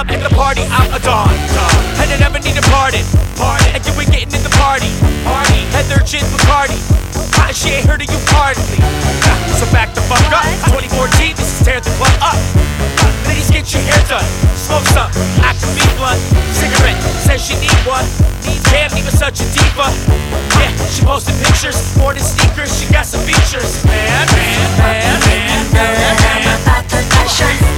club and the party out of dawn. And I never need a pardon. And you ain't getting in the party. Heather, gin, Bacardi. She ain't heard of you hardly. So back the fuck up. 2014, this is tear the club up. Ladies, get your hair done. Smoke some, I can be blunt. Cigarette, says she need one. Damn, even such a diva. Yeah, she posted pictures, more than sneakers. She got some features. Man. About the passion.